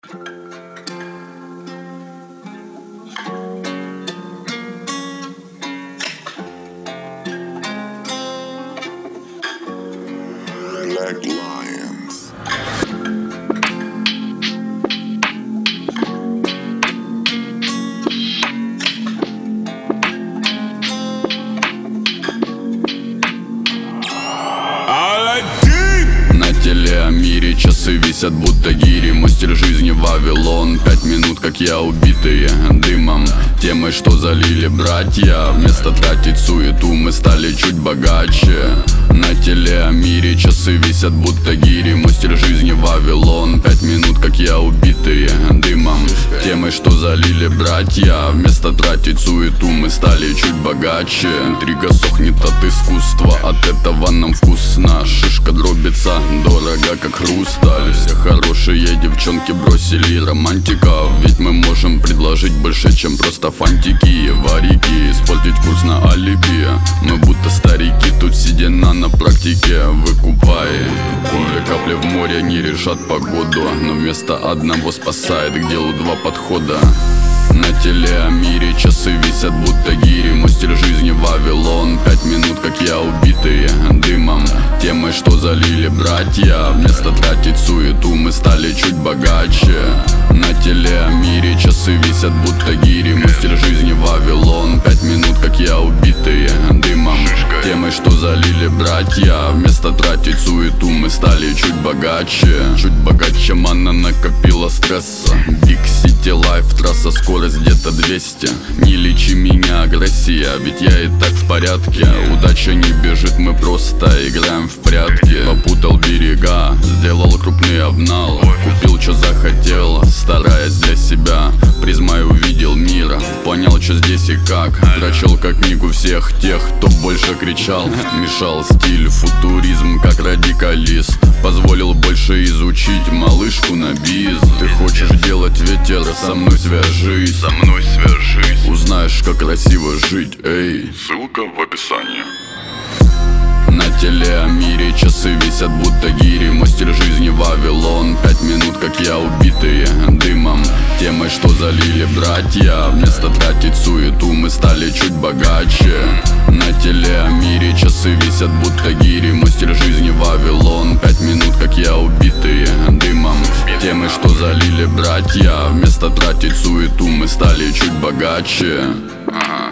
Black Lions. На телеомире часы висят будто гири. Мой стиль жизни Вавилон. 5 минут, как я, убитые дымом, темой, что залили братья. Вместо тратить суету мы стали чуть богаче. На телеомире часы висят будто гири. Мой стиль жизни Вавилон. 5 минут, как я, убитые дымом, темой, что залили братья. Вместо тратить суету мы стали чуть богаче. Интрига сохнет от искусства, от этого нам вкусно. Шишка дробится, дорого как хрусталь. Все хорошие девчонки бросили романтиков, ведь мы можем предложить больше, чем просто фантики. Варики, испортить курс на алиби. Мы будто старики, тут сидя на практике. Выкупай, две капли в море не решат погоду, но вместо одного спасает к делу два подхода. На телеомире часы висят будто гири. Мой стиль жизни Вавилон. 5 минут, как я, убитые дымом, темой, что залили братья. Вместо тратить суету мы стали чуть богаче. На телеомире часы висят будто гири. Мой стиль жизни Вавилон. 5 минут, как я, убитые дымом, темой, что залили братья. Вместо тратить суету мы стали чуть богаче. Чуть богаче, мана накопила стресса. Big City Life, трасса, скорость где-то 200. Не лечи меня, агрессия, ведь я и так в порядке. Удача не бежит, мы просто играем в прятки. Попутал берега, сделал крупный обнал. Купил, что захотел, стараясь для себя. Призмой увидел мира, понял, что здесь и как. Прочел как книгу всех тех, кто больше кричал. Мешал стиль, футуризм, как радикалист. Позволил больше изучить малышку на биз. Ты хочешь делать ветер, со мной свяжись. Со мной свяжись. Узнаешь, как красиво жить, эй. Ссылка в описании. На телеомире часы висят будто гири. Мой стиль жизни Вавилон. 5 минут, как я, убитые дымом, темой, что залили братья. Вместо тратить суету мы стали чуть богаче. На телеомире часы висят будто гири. Мой стиль жизни Вавилон. 5 минут, как я, убитые дымом, темой, что залили братья. Вместо тратить суету мы стали чуть богаче.